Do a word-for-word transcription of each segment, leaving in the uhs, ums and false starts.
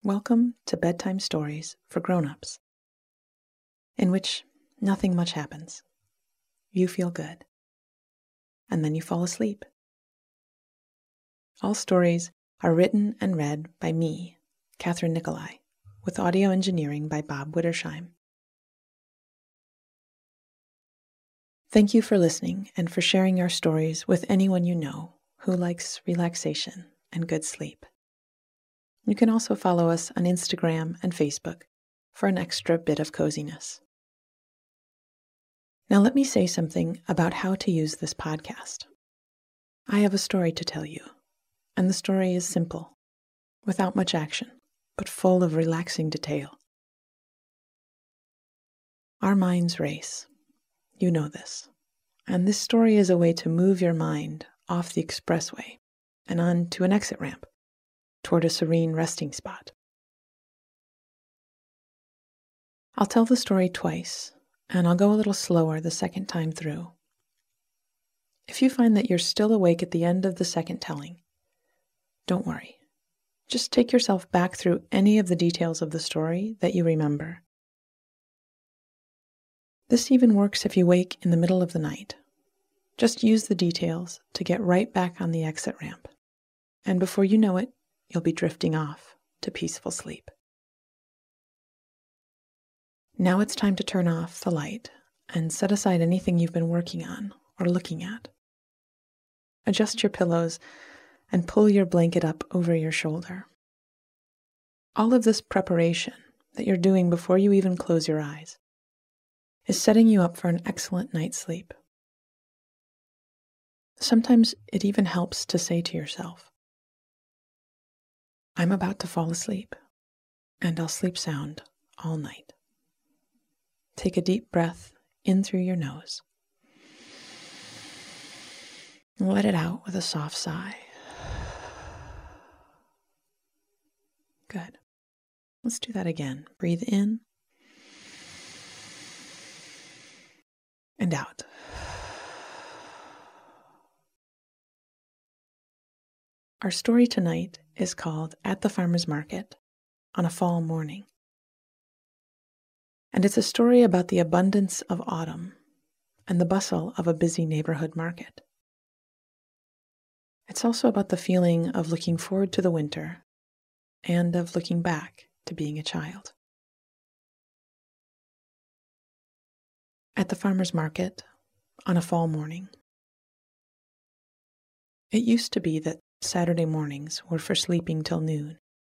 Welcome to Bedtime Stories for Grown-Ups, in which nothing much happens. You feel good, and then you fall asleep. All stories are written and read by me, Catherine Nicolai, with audio engineering by Bob Wittersheim. Thank you for listening and for sharing our stories with anyone you know who likes relaxation and good sleep. You can also follow us on Instagram and Facebook for an extra bit of coziness. Now let me say something about how to use this podcast. I have a story to tell you, and the story is simple, without much action, but full of relaxing detail. Our minds race. You know this. And this story is a way to move your mind off the expressway and on to an exit ramp toward a serene resting spot. I'll tell the story twice, and I'll go a little slower the second time through. If you find that you're still awake at the end of the second telling, don't worry. Just take yourself back through any of the details of the story that you remember. This even works if you wake in the middle of the night. Just use the details to get right back on the exit ramp, and before you know it, you'll be drifting off to peaceful sleep. Now it's time to turn off the light and set aside anything you've been working on or looking at. Adjust your pillows and pull your blanket up over your shoulder. All of this preparation that you're doing before you even close your eyes is setting you up for an excellent night's sleep. Sometimes it even helps to say to yourself, I'm about to fall asleep, and I'll sleep sound all night. Take a deep breath in through your nose. And let it out with a soft sigh. Good. Let's do that again. Breathe in and out. Our story tonight is called At the Farmer's Market on a Fall Morning. And it's a story about the abundance of autumn and the bustle of a busy neighborhood market. It's also about the feeling of looking forward to the winter and of looking back to being a child. At the farmer's market on a fall morning. It used to be that Saturday mornings were for sleeping till noon,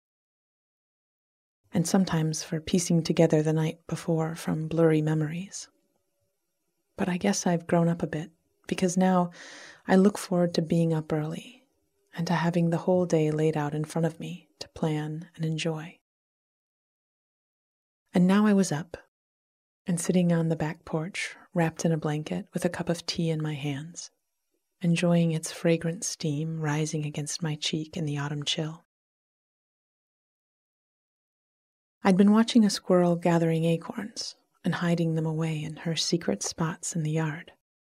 and sometimes for piecing together the night before from blurry memories. But I guess I've grown up a bit, because now I look forward to being up early and to having the whole day laid out in front of me to plan and enjoy. And now I was up and sitting on the back porch, wrapped in a blanket with a cup of tea in my hands, enjoying its fragrant steam rising against my cheek in the autumn chill. I'd been watching a squirrel gathering acorns and hiding them away in her secret spots in the yard.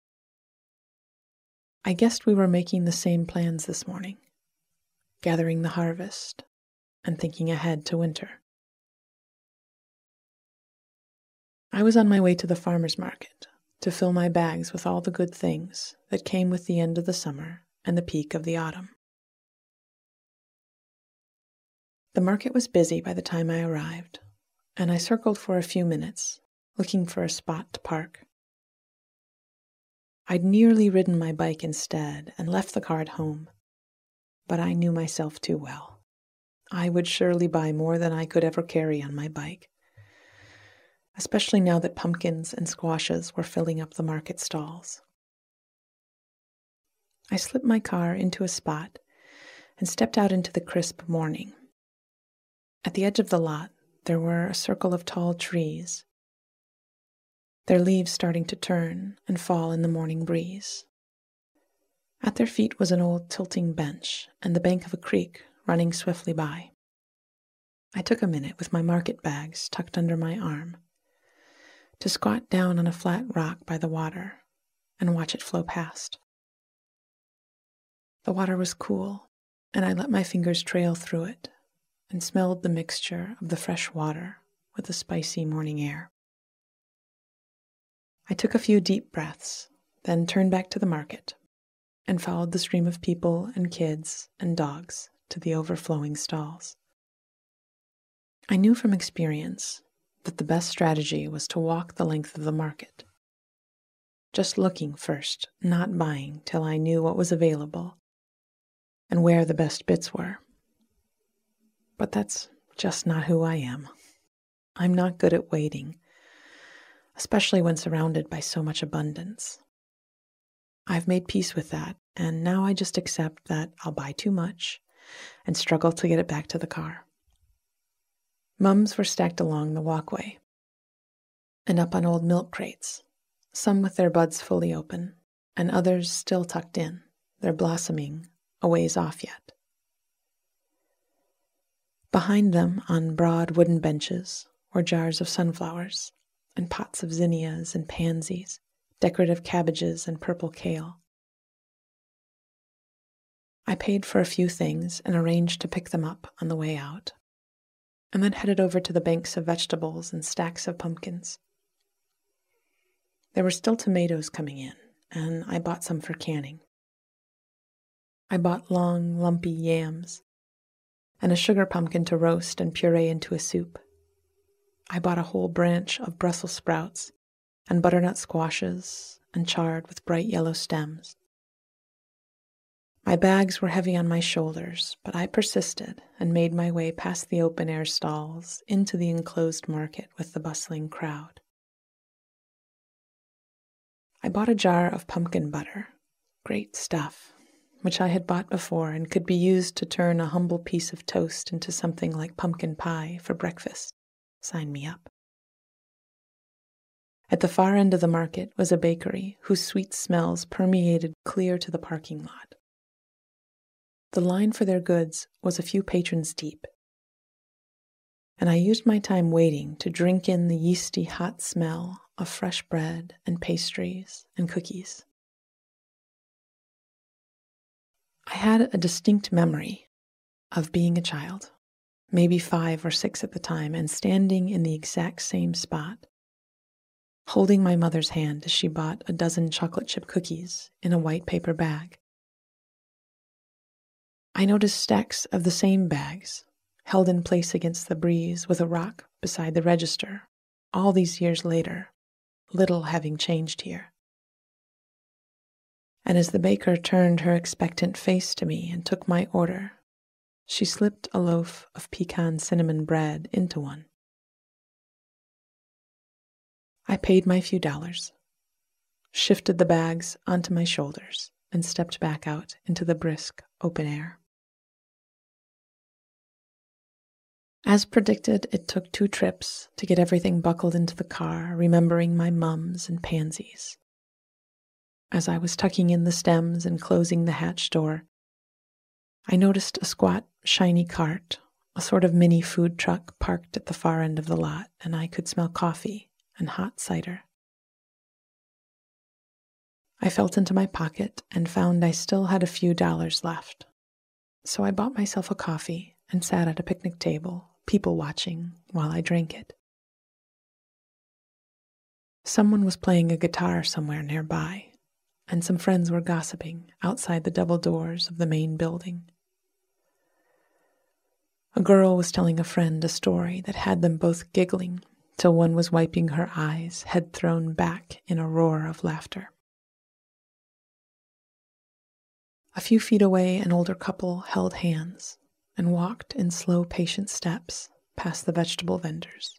I guessed we were making the same plans this morning, gathering the harvest and thinking ahead to winter. I was on my way to the farmer's market to fill my bags with all the good things that came with the end of the summer and the peak of the autumn. The market was busy by the time I arrived, and I circled for a few minutes, looking for a spot to park. I'd nearly ridden my bike instead and left the car at home, but I knew myself too well. I would surely buy more than I could ever carry on my bike, especially now that pumpkins and squashes were filling up the market stalls. I slipped my car into a spot and stepped out into the crisp morning. At the edge of the lot, there were a circle of tall trees, their leaves starting to turn and fall in the morning breeze. At their feet was an old tilting bench and the bank of a creek running swiftly by. I took a minute with my market bags tucked under my arm to squat down on a flat rock by the water and watch it flow past. The water was cool, and I let my fingers trail through it and smelled the mixture of the fresh water with the spicy morning air. I took a few deep breaths, then turned back to the market and followed the stream of people and kids and dogs to the overflowing stalls. I knew from experience that the best strategy was to walk the length of the market, just looking first, not buying till I knew what was available and where the best bits were. But that's just not who I am. I'm not good at waiting, especially when surrounded by so much abundance. I've made peace with that, and now I just accept that I'll buy too much and struggle to get it back to the car. Mums were stacked along the walkway and up on old milk crates, some with their buds fully open, and others still tucked in, their blossoming a ways off yet. Behind them, on broad wooden benches, were jars of sunflowers and pots of zinnias and pansies, decorative cabbages and purple kale. I paid for a few things and arranged to pick them up on the way out, and then headed over to the banks of vegetables and stacks of pumpkins. There were still tomatoes coming in, and I bought some for canning. I bought long, lumpy yams and a sugar pumpkin to roast and puree into a soup. I bought a whole branch of Brussels sprouts and butternut squashes and chard with bright yellow stems. My bags were heavy on my shoulders, but I persisted and made my way past the open-air stalls into the enclosed market with the bustling crowd. I bought a jar of pumpkin butter, great stuff, which I had bought before and could be used to turn a humble piece of toast into something like pumpkin pie for breakfast. Sign me up. At the far end of the market was a bakery whose sweet smells permeated clear to the parking lot. The line for their goods was a few patrons deep, and I used my time waiting to drink in the yeasty hot smell of fresh bread and pastries and cookies. I had a distinct memory of being a child, maybe five or six at the time, and standing in the exact same spot, holding my mother's hand as she bought a dozen chocolate chip cookies in a white paper bag. I noticed stacks of the same bags, held in place against the breeze with a rock beside the register, all these years later, little having changed here. And as the baker turned her expectant face to me and took my order, she slipped a loaf of pecan cinnamon bread into one. I paid my few dollars, shifted the bags onto my shoulders, and stepped back out into the brisk open air. As predicted, it took two trips to get everything buckled into the car, remembering my mums and pansies. As I was tucking in the stems and closing the hatch door, I noticed a squat, shiny cart, a sort of mini food truck parked at the far end of the lot, and I could smell coffee and hot cider. I felt into my pocket and found I still had a few dollars left, so I bought myself a coffee and sat at a picnic table, people watching while I drank it. Someone was playing a guitar somewhere nearby, and some friends were gossiping outside the double doors of the main building. A girl was telling a friend a story that had them both giggling till one was wiping her eyes, head thrown back in a roar of laughter. A few feet away, an older couple held hands and walked in slow, patient steps past the vegetable vendors.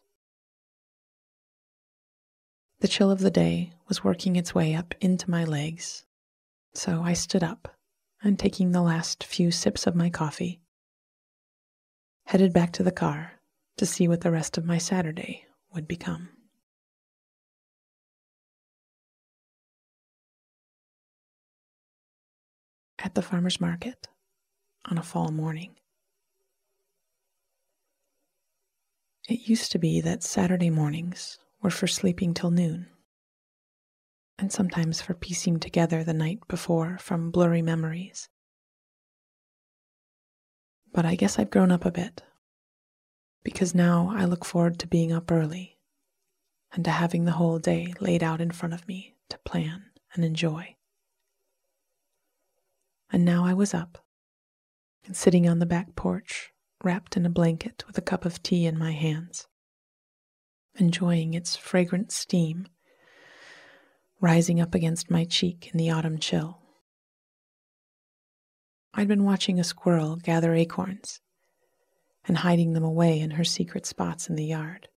The chill of the day was working its way up into my legs, so I stood up and, taking the last few sips of my coffee, headed back to the car to see what the rest of my Saturday would become. At the farmer's market on a fall morning. It used to be that Saturday mornings were for sleeping till noon, and sometimes for piecing together the night before from blurry memories. But I guess I've grown up a bit, because now I look forward to being up early and to having the whole day laid out in front of me to plan and enjoy. And now I was up and sitting on the back porch, wrapped in a blanket with a cup of tea in my hands, enjoying its fragrant steam rising up against my cheek in the autumn chill. I'd been watching a squirrel gather acorns and hiding them away in her secret spots in the yard.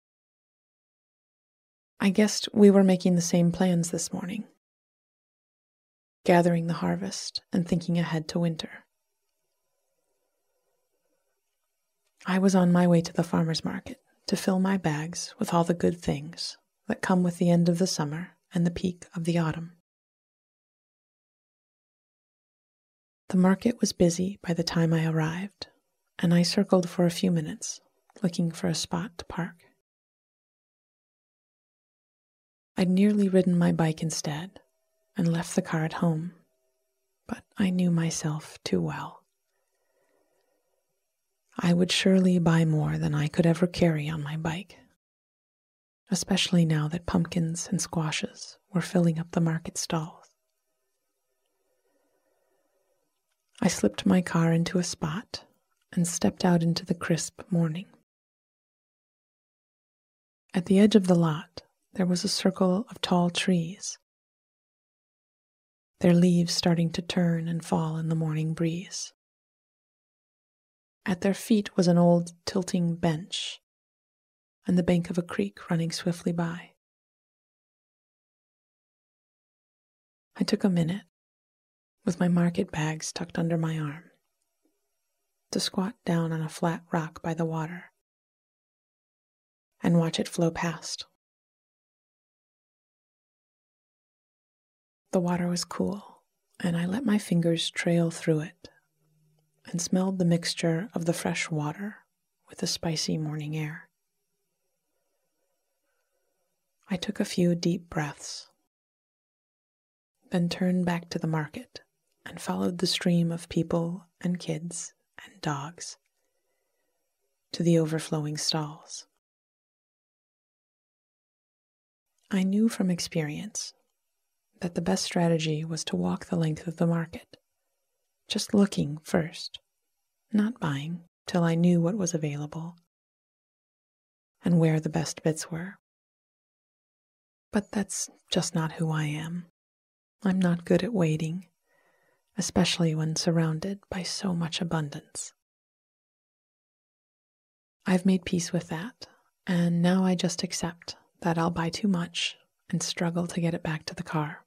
I guessed we were making the same plans this morning, gathering the harvest and thinking ahead to winter. I was on my way to the farmer's market to fill my bags with all the good things that come with the end of the summer and the peak of the autumn. The market was busy by the time I arrived, and I circled for a few minutes, looking for a spot to park. I'd nearly ridden my bike instead and left the car at home, but I knew myself too well. I would surely buy more than I could ever carry on my bike, especially now that pumpkins and squashes were filling up the market stalls. I slipped my car into a spot and stepped out into the crisp morning. At the edge of the lot, there was a circle of tall trees, their leaves starting to turn and fall in the morning breeze. At their feet was an old tilting bench and the bank of a creek running swiftly by. I took a minute, with my market bags tucked under my arm, to squat down on a flat rock by the water and watch it flow past. The water was cool, and I let my fingers trail through it and smelled the mixture of the fresh water with the spicy morning air. I took a few deep breaths, then turned back to the market and followed the stream of people and kids and dogs to the overflowing stalls. I knew from experience that the best strategy was to walk the length of the market, just looking first, not buying till I knew what was available and where the best bits were. But that's just not who I am. I'm not good at waiting, especially when surrounded by so much abundance. I've made peace with that, and now I just accept that I'll buy too much and struggle to get it back to the car.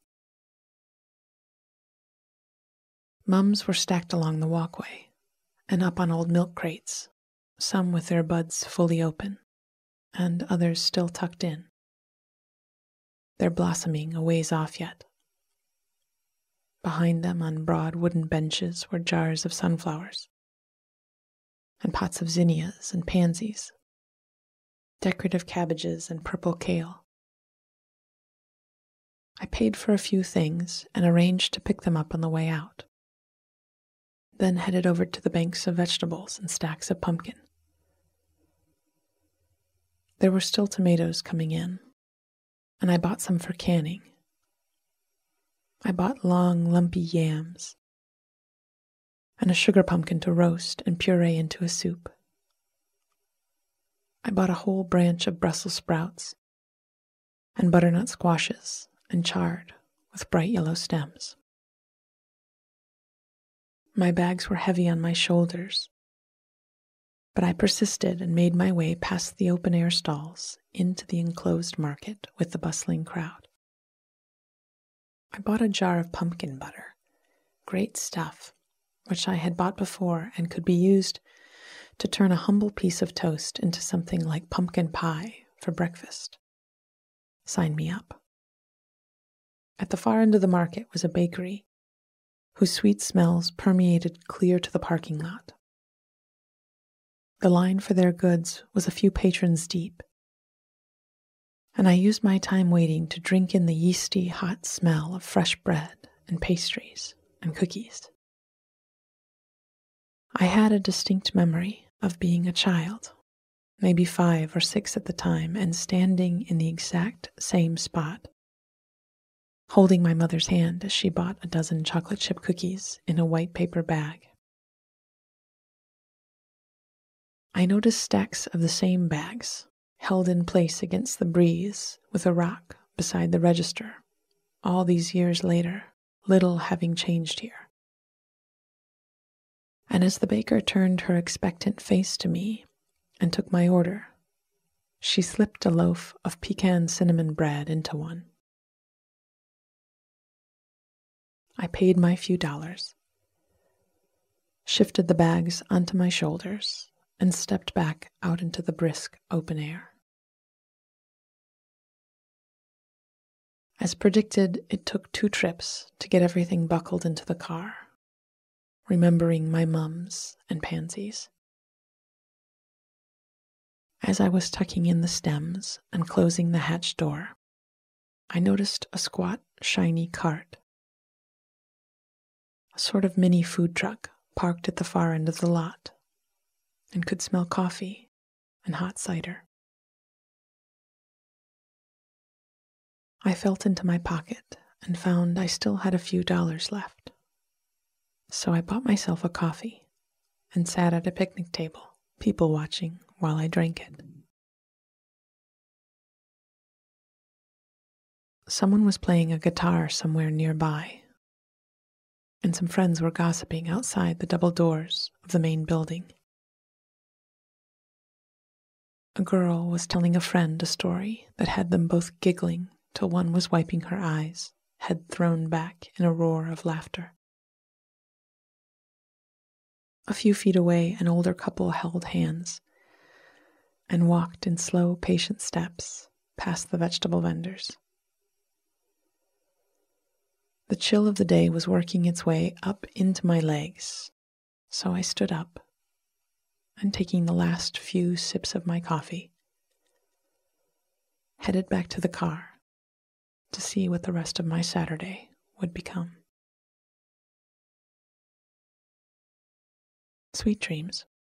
Mums were stacked along the walkway and up on old milk crates, some with their buds fully open and others still tucked in. They're blossoming a ways off yet. Behind them on broad wooden benches were jars of sunflowers and pots of zinnias and pansies, decorative cabbages and purple kale. I paid for a few things and arranged to pick them up on the way out, then headed over to the banks of vegetables and stacks of pumpkin. There were still tomatoes coming in, and I bought some for canning. I bought long, lumpy yams and a sugar pumpkin to roast and puree into a soup. I bought a whole branch of Brussels sprouts and butternut squashes and chard with bright yellow stems. My bags were heavy on my shoulders, but I persisted and made my way past the open-air stalls into the enclosed market with the bustling crowd. I bought a jar of pumpkin butter, great stuff, which I had bought before and could be used to turn a humble piece of toast into something like pumpkin pie for breakfast. Sign me up. At the far end of the market was a bakery whose sweet smells permeated clear to the parking lot. The line for their goods was a few patrons deep, and I used my time waiting to drink in the yeasty, hot smell of fresh bread and pastries and cookies. I had a distinct memory of being a child maybe five or six at the time, and standing in the exact same spot, holding my mother's hand as she bought a dozen chocolate chip cookies in a white paper bag. I noticed stacks of the same bags, held in place against the breeze with a rock beside the register, all these years later, little having changed here. And as the baker turned her expectant face to me and took my order, she slipped a loaf of pecan cinnamon bread into one. I paid my few dollars, shifted the bags onto my shoulders, and stepped back out into the brisk open air. As predicted, it took two trips to get everything buckled into the car, remembering my mums and pansies. As I was tucking in the stems and closing the hatch door, I noticed a squat, shiny cart, a sort of mini food truck parked at the far end of the lot, and could smell coffee and hot cider. I felt into my pocket and found I still had a few dollars left. So I bought myself a coffee and sat at a picnic table, people watching while I drank it. Someone was playing a guitar somewhere nearby, and some friends were gossiping outside the double doors of the main building. A girl was telling a friend a story that had them both giggling till one was wiping her eyes, head thrown back in a roar of laughter. A few feet away, an older couple held hands and walked in slow, patient steps past the vegetable vendors. The chill of the day was working its way up into my legs, so I stood up and, taking the last few sips of my coffee, headed back to the car to see what the rest of my Saturday would become. Sweet dreams.